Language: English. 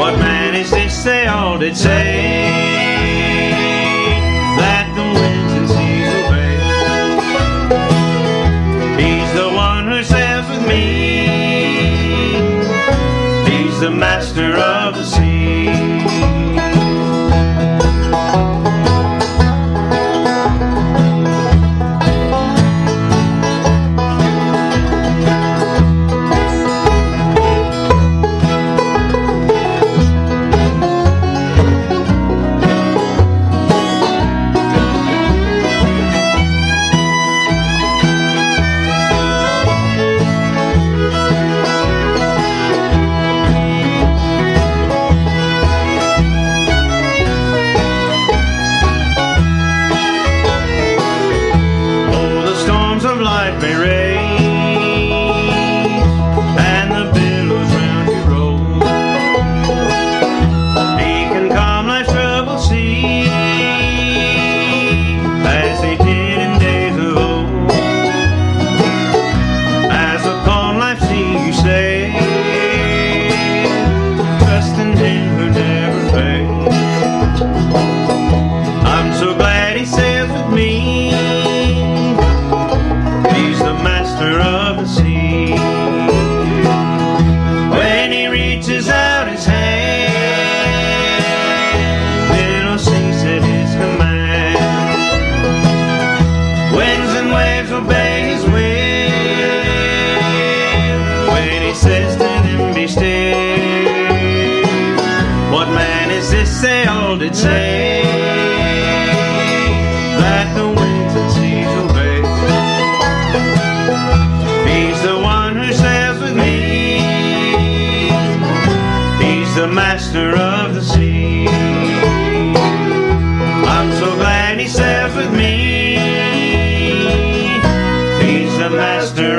What man is this, they all did say, that the winds and seas obey? He's the one who sails with me, he's the master of the sea. Life may rage and the billows round you roll. He can calm life's troubled sea as he did in days of old. As upon life's sea you sail, trust in him who never fails. I'm so glad he sails with me, of the sea. When he reaches out his hand, little cease at his command. Winds and waves obey his will when he says to them, be still. What man is this, they all did say, that the winds and seas obey? He's the one who sails with me, he's the master of the sea. I'm so glad he sails with me, he's the master